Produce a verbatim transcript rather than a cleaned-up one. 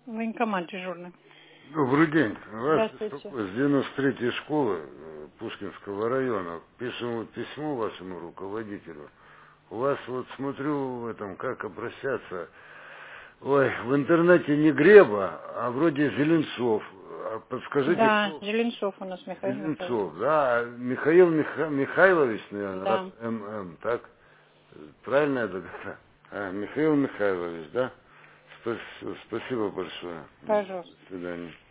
Военкомат дежурный. Добрый день. Вас Здравствуйте. беспокоит с девяносто третьей школы э, Пушкинского района. Пишем вот письмо вашему руководителю. У вас вот смотрю в этом, как обращаться. Ой, в интернете не Греба, а вроде Зеленцов. А подскажите, Да, кто? Зеленцов у нас Михаил Михайлович. Зеленцов, да. Михаил Миха... Михайлович, наверное, раз Да. ММ, так? Правильно я догадался? А, Михаил Михайлович, да? Спас- Спасибо большое. Пожалуйста. До свидания.